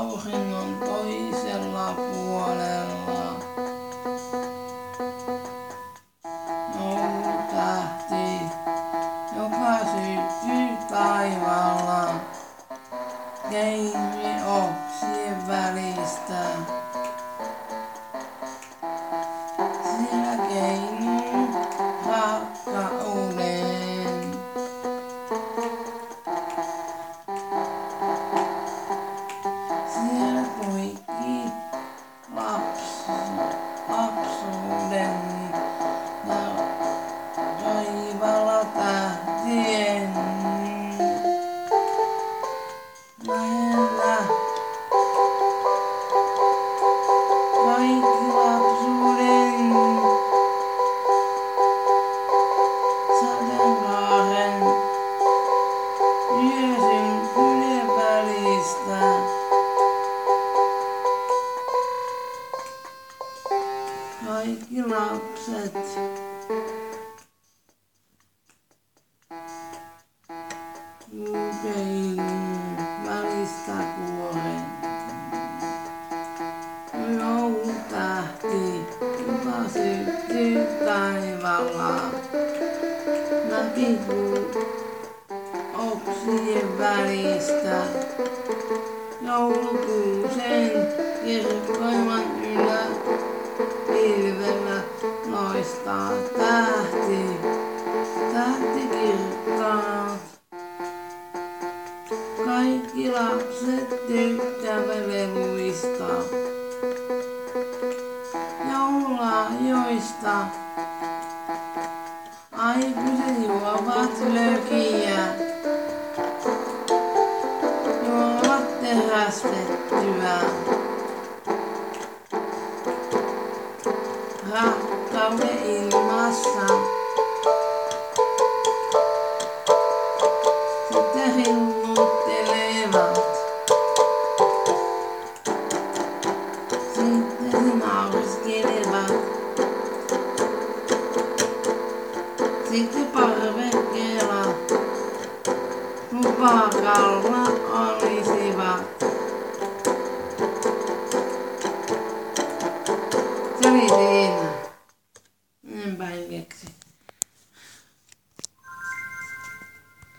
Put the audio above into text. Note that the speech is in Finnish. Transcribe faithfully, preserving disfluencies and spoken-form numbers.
auringon toisella puolella. Joulutähti, joka syttyy taivaalla, keimi oksien välistä. Siellä keinuu rakkauden. Siellä poikii lapsi, lapsuuden ja taivaalla tähtien lähellä. Kaikki lapsuuden sateenkaaren yösynkkyyden välistä. Kaikki lapset kulkein välistä kuoren. Joulutähti, joka syttyy taivaalla, näkyy oksien välistä. Joulukuusen kirkkoimman yllä pilvellä loistaa tähti, tähti kirkkaat. Kaikki lapset tykkäävät leluista, joululahjoista. Aikuiset juovat lökiä, juovat terästettyä. Rakkauden ilmassa. Sitten hilluttelevat. Sitten he nauriskelevat. Sitten parvekkeella tupakalla olisivat. Se oli